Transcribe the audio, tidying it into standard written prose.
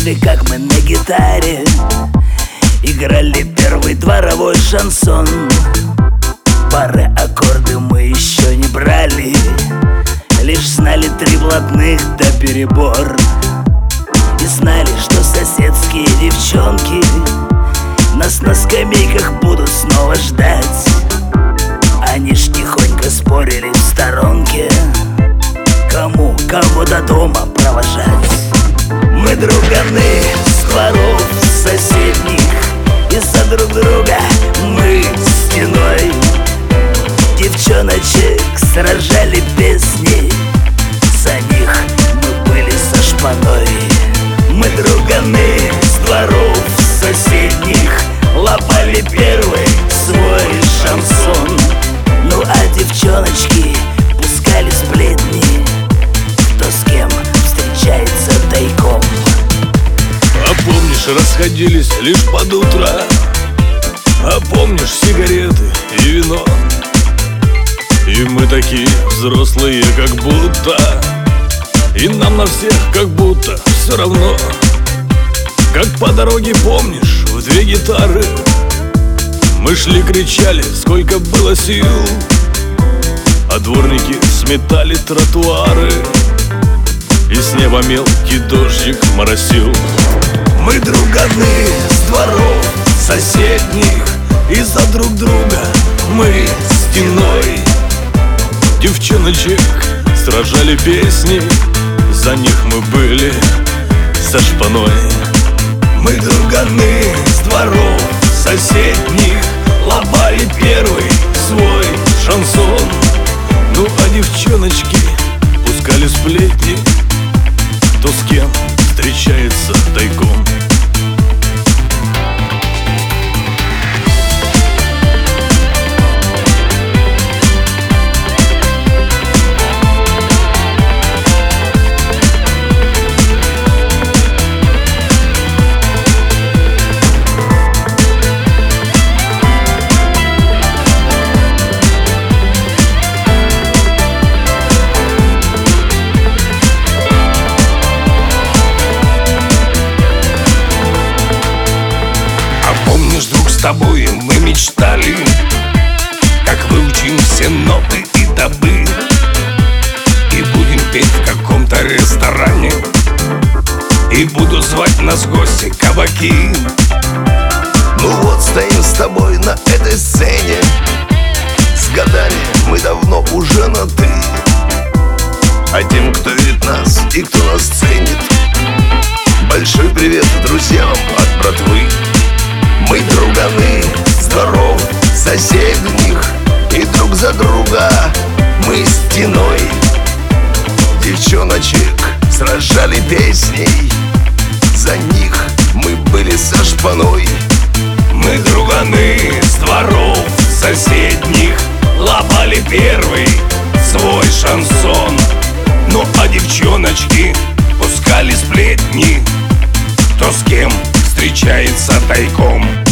слушали, как мы на гитаре играли первый дворовой шансон. Пары аккорды мы еще не брали, лишь знали 3 блатных да перебор. И знали, что соседские девчонки нас на скамейках будут снова ждать. Они ж тихонько спорили в сторонке, кому кого до дома провожать. Мы друганы с дворов соседних, из-за друг друга мы стеной девчоночек сражали песни, за них мы были со шпаной. Мы друганы с дворов соседних, лопали первый свой шансон. Ну а девчоночки пускали сплетни, кто с кем встречается тайком. А помнишь, расходились лишь под утро? А помнишь, сигареты и вино? И мы такие взрослые, как будто, и нам на всех как будто все равно. Как по дороге, помнишь, в 2 гитары мы шли, кричали, сколько было сил, а дворники сметали тротуары, и с неба мелкий дождик моросил. Мы друганы с дворов соседних, из-за друг друга мы стеной девчоночек сражали песни, за них мы были со шпаной. Мы друганы с дворов соседних, лопали первый свой шансон. Ну а девчоночки пускали сплетни, кто с кем встречается тайком. С тобой мы мечтали, как выучим все ноты и добы, и будем петь в каком-то ресторане, и буду звать нас в гости кабаки. Ну вот стоим с тобой на этой сцене, с годами мы давно уже на «ты». А тем, кто видит нас и кто нас ценит, большой привет друзьям от братвы. Мы друганы с дворов соседних, и друг за друга мы стеной девчоночек сражали песней, за них мы были со шпаной. Мы друганы с дворов соседних, лопали первый свой шансон. Ну а девчоночки пускали сплетни, кто с кем встречается тайком.